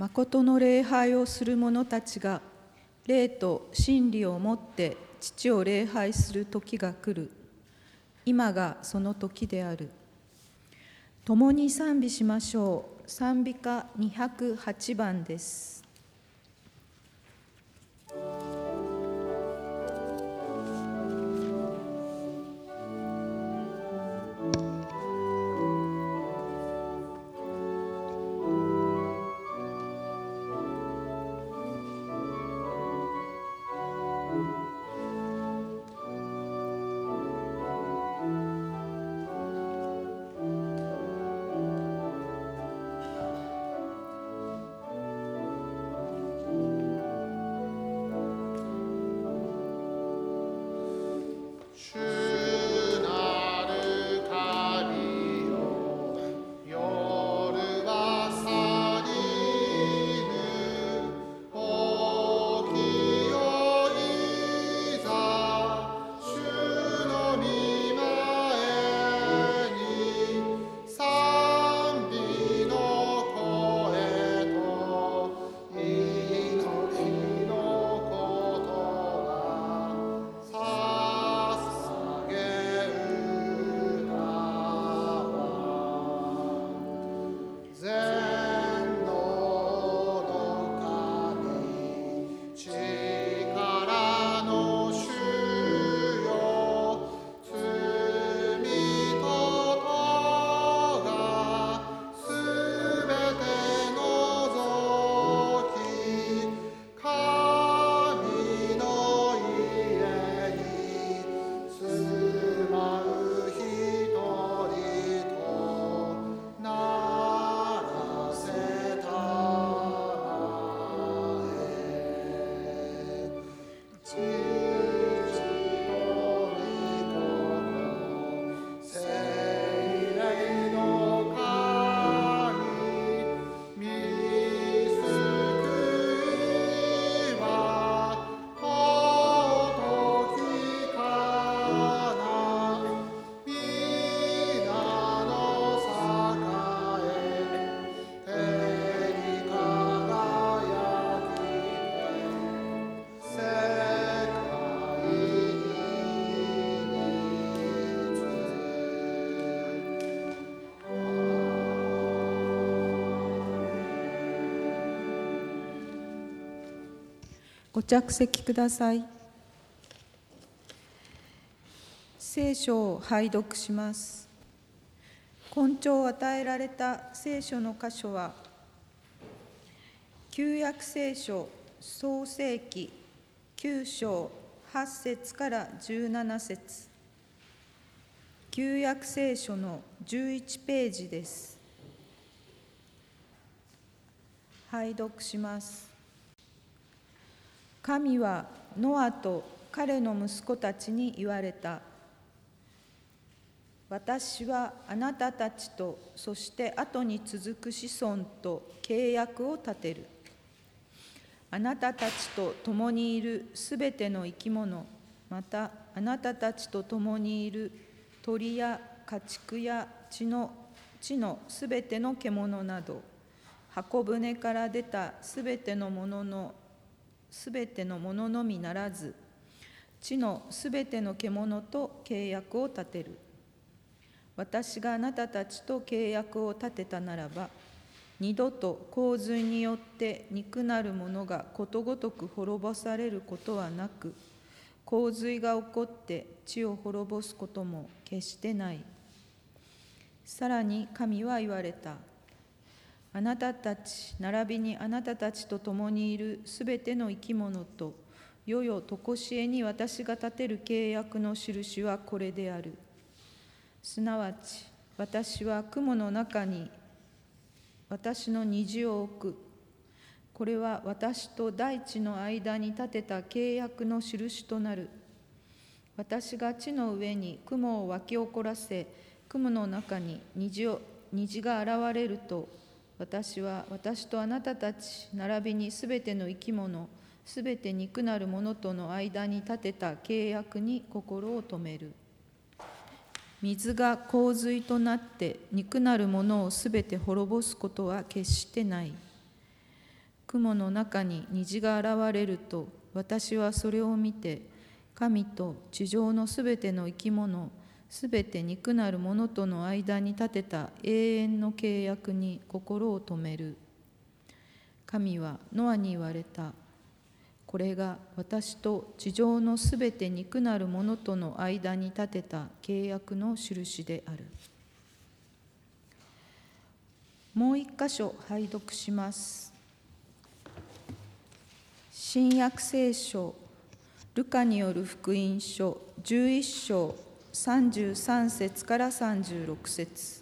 誠の礼拝をする者たちが霊と真理をもって父を礼拝する時が来る。今がその時である。共に賛美しましょう。賛美歌208番です。ご着席ください。聖書を拝読します。根拠を与えられた聖書の箇所は、旧約聖書創世記9章8節から17節、旧約聖書の11ページです。拝読します。神はノアと彼の息子たちに言われた。私はあなたたちと、そして後に続く子孫と契約を立てる。あなたたちと共にいるすべての生き物、またあなたたちと共にいる鳥や家畜や地のすべての獣など、箱舟から出たすべてのもののみならず、地のすべての獣と契約を立てる。私があなたたちと契約を立てたならば、二度と洪水によって肉なるものがことごとく滅ぼされることはなく、洪水が起こって地を滅ぼすことも決してない。さらに神は言われた。あなたたち並びにあなたたちと共にいるすべての生き物と、世々とこしえに私が立てる契約の印はこれである。すなわち私は雲の中に私の虹を置く。これは私と大地の間に立てた契約の印となる。私が地の上に雲を湧き起こらせ、雲の中に虹が現れると、私は私とあなたたち並びにすべての生き物、すべて肉なるものとの間に立てた契約に心を留める。水が洪水となって肉なるものをすべて滅ぼすことは決してない。 雲の中に虹が現れると、私はそれを見て、神と地上のすべての生き物、すべて肉なるものとの間に立てた永遠の契約に心を留める。神はノアに言われた。これが私と地上のすべて肉なるものとの間に立てた契約の印である。もう一箇所拝読します。新約聖書ルカによる福音書11章33節から36節。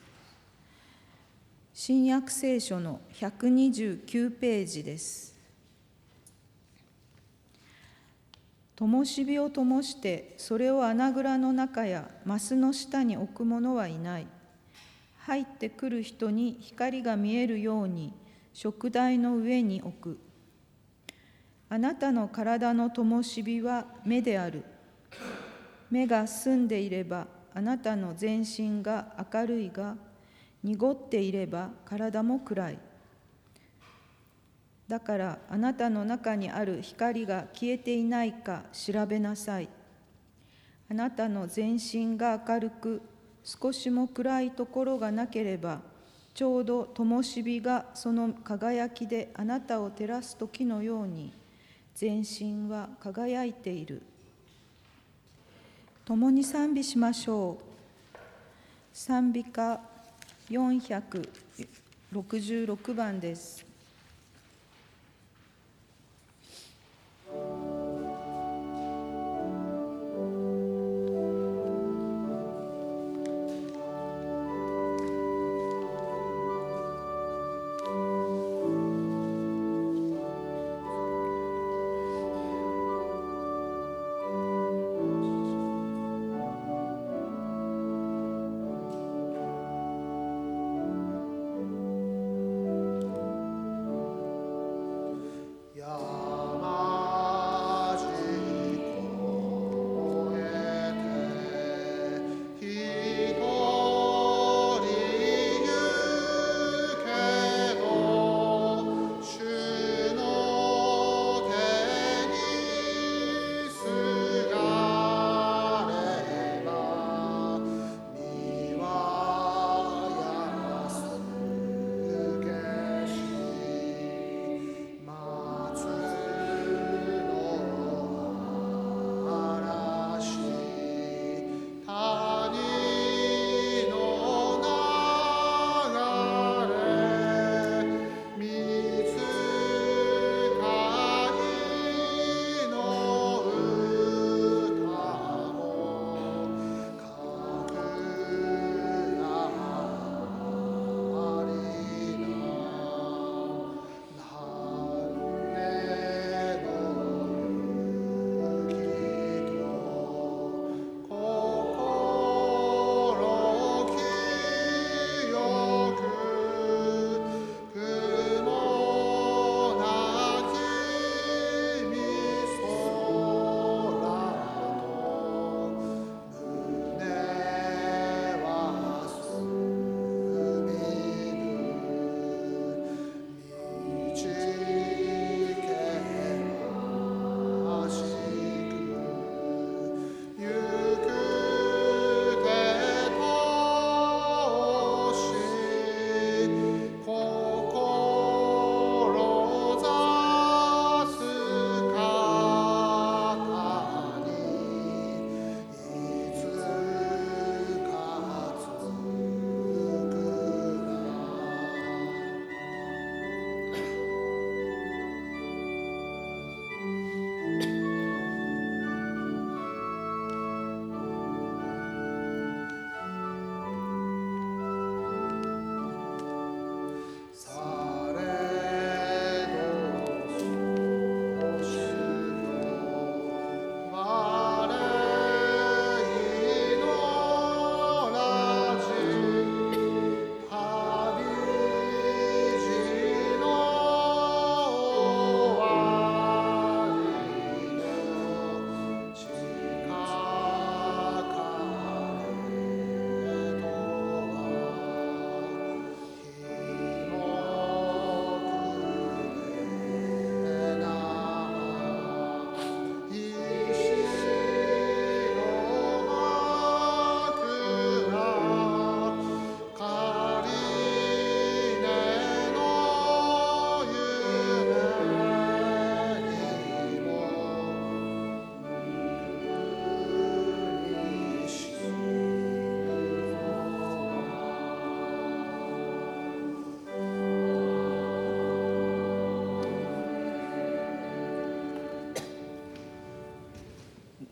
新約聖書の129ページです。灯火を灯してそれを穴蔵の中やマスの下に置く者はいない。入ってくる人に光が見えるように燭台の上に置く。あなたの体の灯火は目である。目が澄んでいればあなたの全身が明るいが、濁っていれば体も暗い。だからあなたの中にある光が消えていないか調べなさい。あなたの全身が明るく、少しも暗いところがなければ、ちょうど灯火がその輝きであなたを照らす時のように、全身は輝いている。共に賛美しましょう。賛美歌466番です。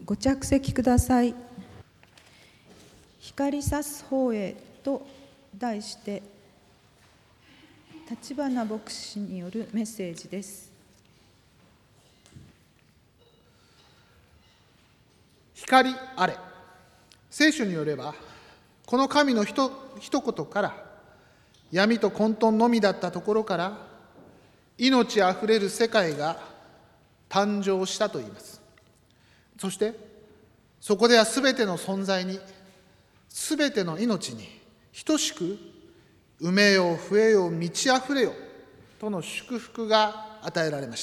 ご着席ください。光さす方へと題して立花牧師によるメッセージです。 光あれ。聖書によれば、この神の一言から闇と混沌のみだったところから命あふれる世界が誕生したといいます。そしてそこではすべての存在に、すべての命に等しく埋めよ増えよ満ちあふれよとの祝福が与えられました。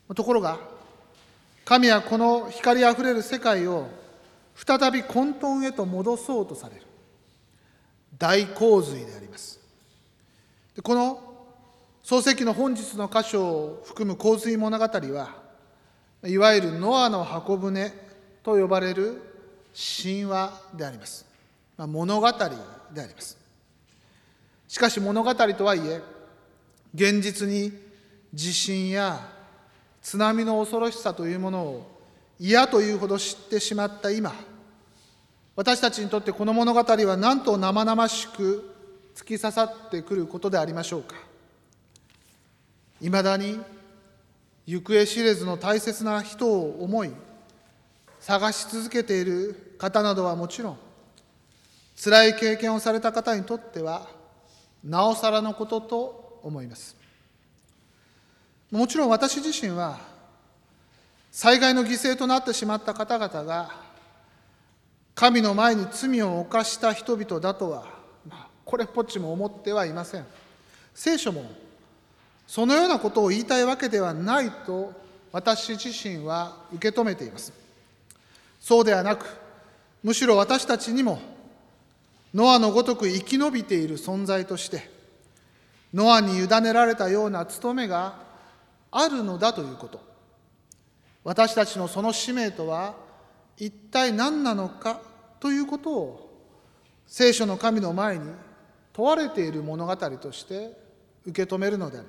ところが神はこの光あふれる世界を再び混沌へと戻そうとされる大洪水であります。この創世記の本日の箇所を含む洪水物語は、いわゆるノアの箱舟と呼ばれる神話であります。物語であります。しかし物語とはいえ、現実に地震や津波の恐ろしさというものを嫌というほど知ってしまった今、私たちにとってこの物語はなんと生々しく突き刺さってくることでありましょうか。いまだに行方知れずの大切な人を思い探し続けている方などはもちろん、辛い経験をされた方にとってはなおさらのことと思います。もちろん私自身は災害の犠牲となってしまった方々が神の前に罪を犯した人々だとは、これっぽっちも思ってはいません。聖書もそのようなことを言いたいわけではないと私自身は受け止めています。そうではなく、むしろ私たちにもノアのごとく生き延びている存在として、ノアに委ねられたような務めがあるのだということ、私たちのその使命とは一体何なのかということを聖書の神の前に問われている物語として受け止めるのであります。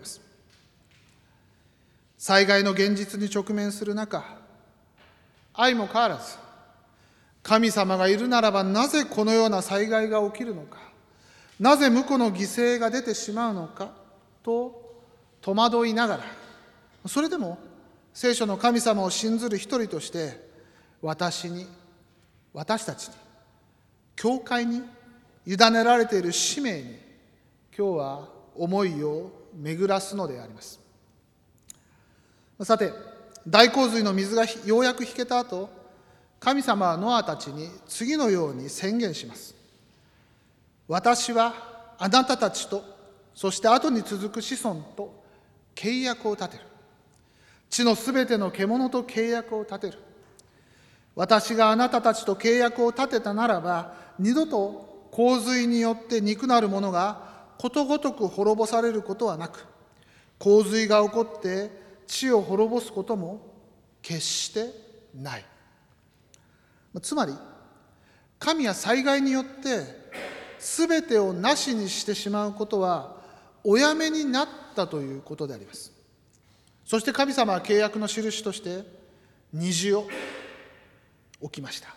災害の現実に直面する中、相も変わらず神様がいるならばなぜこのような災害が起きるのか、なぜ無辜の犠牲が出てしまうのかと戸惑いながら、それでも聖書の神様を信ずる一人として私たちに、教会に委ねられている使命に今日は思いを巡らすのであります。さて、大洪水の水がようやく引けた後、神様はノアたちに次のように宣言します。私はあなたたちと、そして後に続く子孫と契約を立てる。地のすべての獣と契約を立てる。私があなたたちと契約を立てたならば、二度と洪水によって肉なるものがことごとく滅ぼされることはなく、洪水が起こって地を滅ぼすことも決してない。つまり、神は災害によって全てをなしにしてしまうことはおやめになったということであります。そして神様は契約の印として虹を置きました。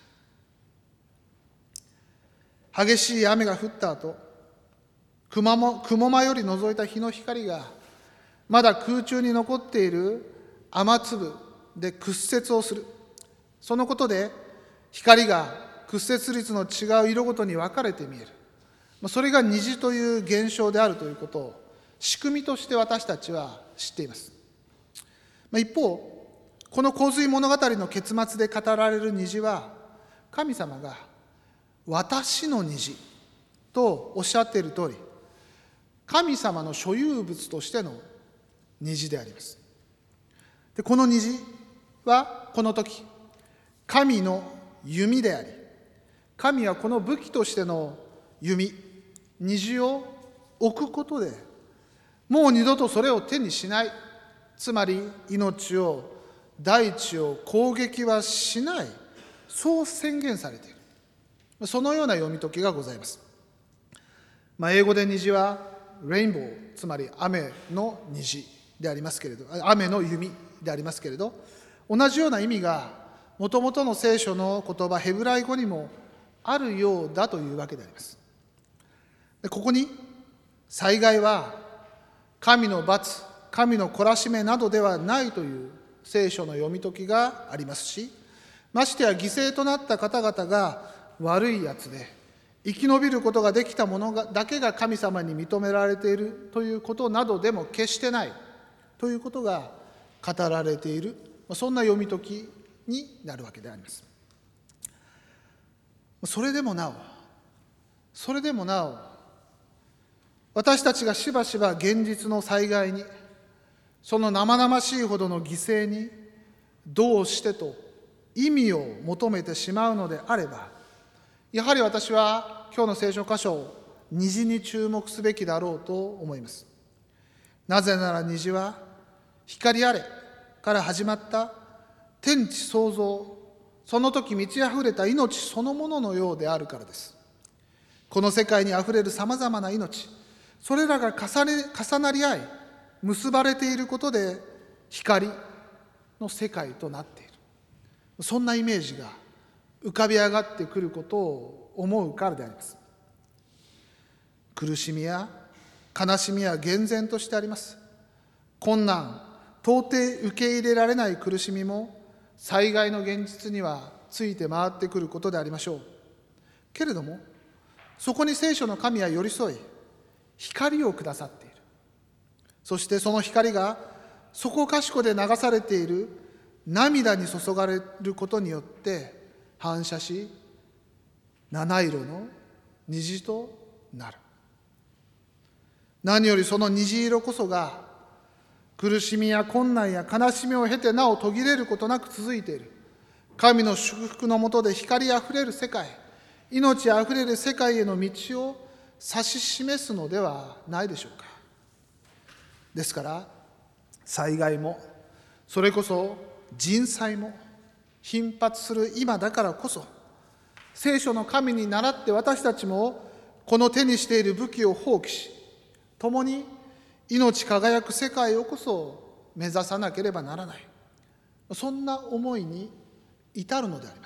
激しい雨が降った後、雲間より覗いた日の光がまだ空中に残っている雨粒で屈折をする。そのことで光が屈折率の違う色ごとに分かれて見える。それが虹という現象であるということを仕組みとして私たちは知っています。一方、この洪水物語の結末で語られる虹は、神様が私の虹とおっしゃっている通り、神様の所有物としての虹であります。で、この虹はこの時、神の弓であり、神はこの武器としての弓、虹を置くことで、もう二度とそれを手にしない、つまり命を、大地を攻撃はしない、そう宣言されている。そのような読み解きがございます。英語で虹はレインボー、つまり雨の虹でありますけれど、雨の弓でありますけれど、同じような意味がもともとの聖書の言葉、ヘブライ語にもあるようだというわけであります。でここに災害は神の罰、神の懲らしめなどではないという聖書の読み解きがありますし、ましてや犠牲となった方々が悪いやつで、生き延びることができた者だけが神様に認められているということなどでも決してないということが語られている、そんな読み解きになるわけであります。それでもなお私たちがしばしば現実の災害に、その生々しいほどの犠牲にどうしてと意味を求めてしまうのであれば、やはり私は今日の聖書箇所を虹に注目すべきだろうと思います。なぜなら虹は光あれから始まった天地創造、その時満ち溢れた命そのもののようであるからです。この世界にあふれるさまざまな命、それらが重なり合い結ばれていることで光の世界となっている、そんなイメージが浮かび上がってくることを思うからであります。苦しみや悲しみは厳然としてあります。困難、到底受け入れられない苦しみも災害の現実にはついて回ってくることでありましょう。けれどもそこに聖書の神は寄り添い光をくださっている。そしてその光がそこかしこで流されている涙に注がれることによって反射し、七色の虹となる。何よりその虹色こそが苦しみや困難や悲しみを経てなお途切れることなく続いている神の祝福の下で光あふれる世界、命あふれる世界への道を指し示すのではないでしょうか。ですから災害も、それこそ人災も頻発する今だからこそ、聖書の神に倣って私たちもこの手にしている武器を放棄し、共に命輝く世界をこそ目指さなければならない、そんな思いに至るのであります。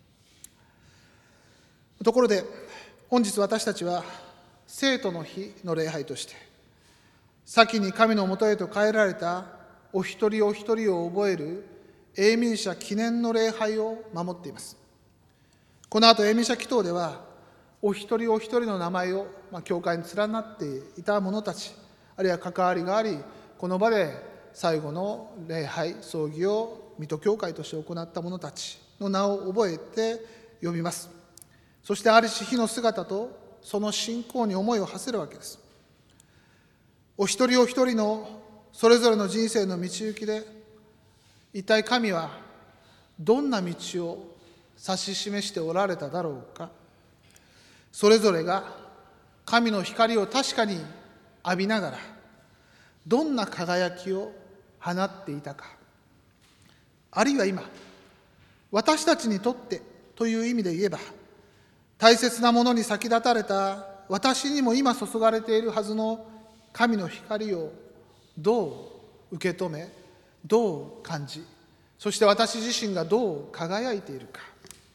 ところで本日私たちは聖徒の日の礼拝として、先に神のもとへと帰られたお一人お一人を覚える永民者記念の礼拝を守っています。この後永民者祈祷では、お一人お一人の名前を教会に連なっていた者たち、あるいは関わりがあり、この場で最後の礼拝葬儀を水戸教会として行った者たちの名を覚えて呼びます。そしてあるし日の姿とその信仰に思いを馳せるわけです。お一人お一人のそれぞれの人生の道行きで、一体神はどんな道を指し示しておられただろうか。それぞれが神の光を確かに浴びながら、どんな輝きを放っていたか。あるいは今、私たちにとってという意味で言えば、大切なものに先立たれた私にも今注がれているはずの神の光をどう受け止め、どう感じ、そして私自身がどう輝いているか。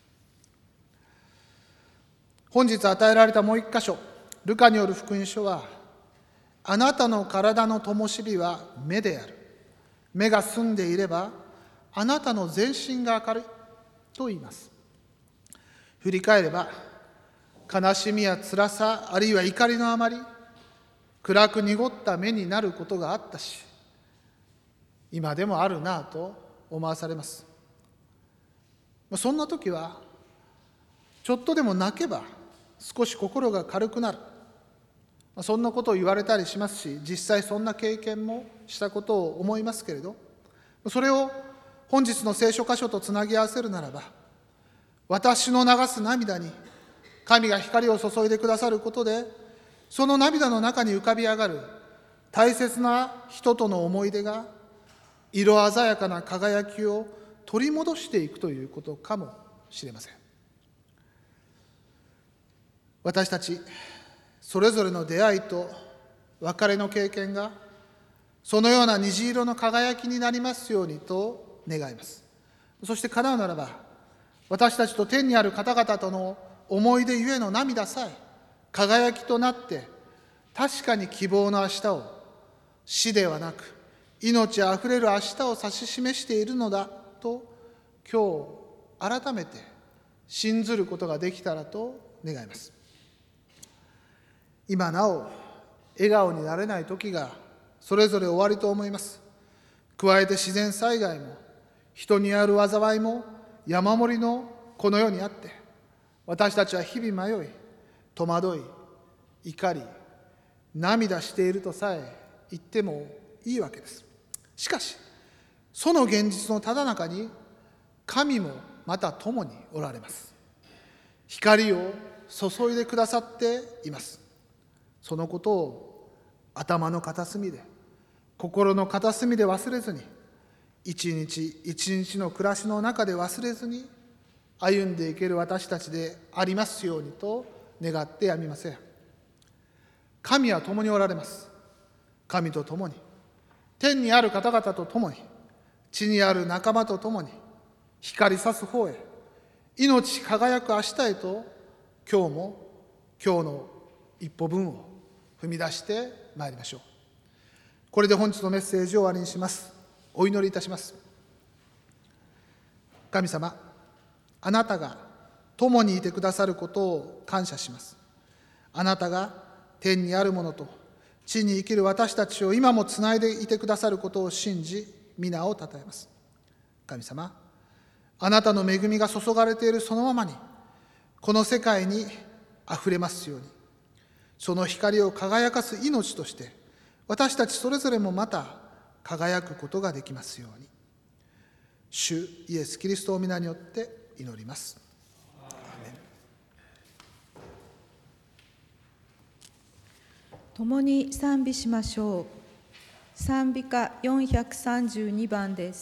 本日与えられたもう一箇所、ルカによる福音書は、あなたの体の灯火は目である。目が澄んでいれば、あなたの全身が明るいと言います。振り返れば、悲しみや辛さ、あるいは怒りのあまり、暗く濁った目になることがあったし、今でもあるなぁと思わされます。そんな時は、ちょっとでも泣けば少し心が軽くなる。そんなことを言われたりしますし、実際そんな経験もしたことを思いますけれど、それを本日の聖書箇所とつなぎ合わせるならば、私の流す涙に神が光を注いでくださることで、その涙の中に浮かび上がる大切な人との思い出が色鮮やかな輝きを取り戻していくということかもしれません。私たちそれぞれの出会いと別れの経験がそのような虹色の輝きになりますようにと願います。 そして叶うならば、私たちと天にある方々との思い出ゆえの涙さえ輝きとなって、確かに希望の明日を、死ではなく命あふれる明日を指し示しているのだと、今日改めて信ずることができたらと願います。今なお笑顔になれない時がそれぞれ終わりと思います。加えて自然災害も人にある災いも山盛りのこの世にあって、私たちは日々迷い、戸惑い、怒り、涙しているとさえ言ってもいいわけです。しかし、その現実のただ中に神もまた共におられます。光を注いでくださっています。そのことを頭の片隅で、心の片隅で忘れずに、一日一日の暮らしの中で忘れずに歩んでいける私たちでありますようにと願ってやみません。神は共におられます。神と共に、天にある方々と共に、地にある仲間と共に、光さす方へ、命輝く明日へと、今日も今日の一歩分を踏み出してまいりましょう。これで本日のメッセージを終わりにします。お祈りいたします。神様、あなたが共にいてくださることを感謝します。あなたが天にあるものと地に生きる私たちを今もつないでいてくださることを信じ、皆をたたえます。神様、あなたの恵みが注がれているそのままに、この世界にあふれますように、その光を輝かす命として、私たちそれぞれもまた輝くことができますように。主イエス・キリストを皆によって祈ります。アーメン。 共に賛美しましょう。賛美歌432番です。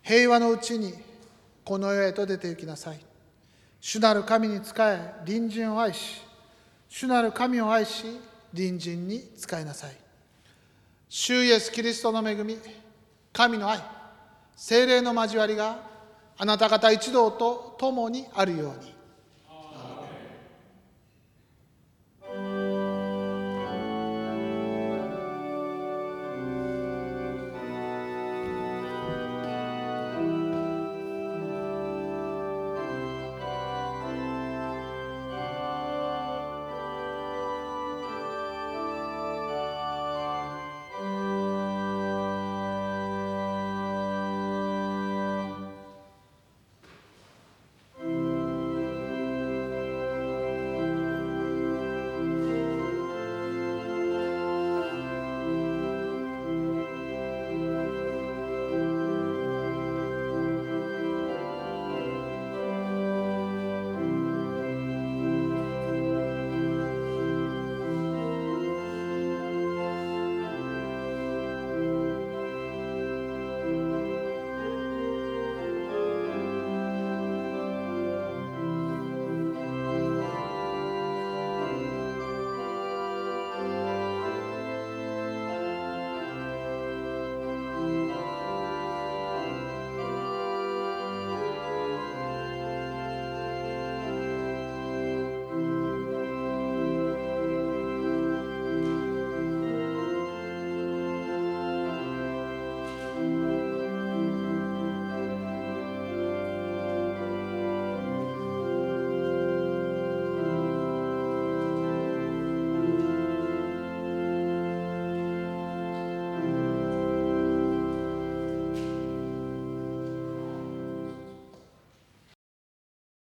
平和のうちにこの世へと出て行きなさい。主なる神に仕え、隣人を愛し、主なる神を愛し、隣人に仕えなさい。主イエスキリストの恵み、神の愛、聖霊の交わりがあなた方一同と共にあるように。